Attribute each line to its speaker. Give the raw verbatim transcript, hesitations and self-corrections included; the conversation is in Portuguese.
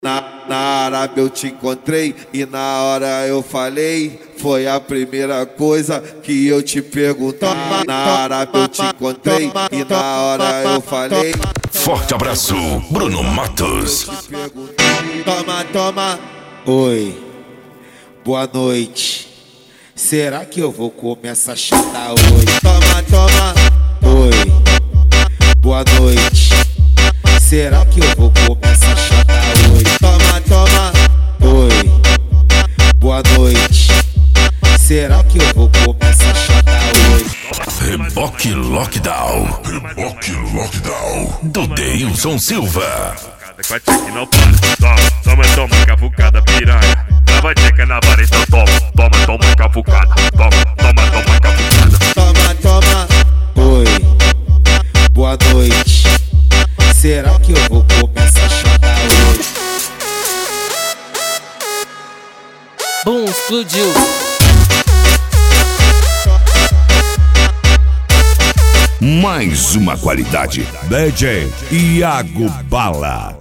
Speaker 1: Na, na Arábia eu te encontrei e na hora eu falei, foi a primeira coisa que eu te perguntei. Na Arábia eu te encontrei e na hora eu falei.
Speaker 2: Forte abraço, Bruno Matos.
Speaker 1: Toma, toma. Oi, boa noite. Será que eu vou comer essa chata hoje? Toma, toma. Oi, boa noite. Será que eu vou comer essa chata hoje? Toma, toma. Oi, boa noite. Será que eu vou comer essa chata hoje?
Speaker 2: Reboque Lockdown. Reboque Lockdown. Do Deilson Silva.
Speaker 3: Com a tcheca não para. Toma, toma, toma, cavucada piranha. Lava tcheca na vara, então toma. Toma, toma, cavucada. Toma, toma, toma, cavucada.
Speaker 1: Toma, toma. Oi, boa noite. Será que eu vou comer essa chata hoje?
Speaker 4: Bum, explodiu.
Speaker 2: Mais uma qualidade. D J Iago Bala.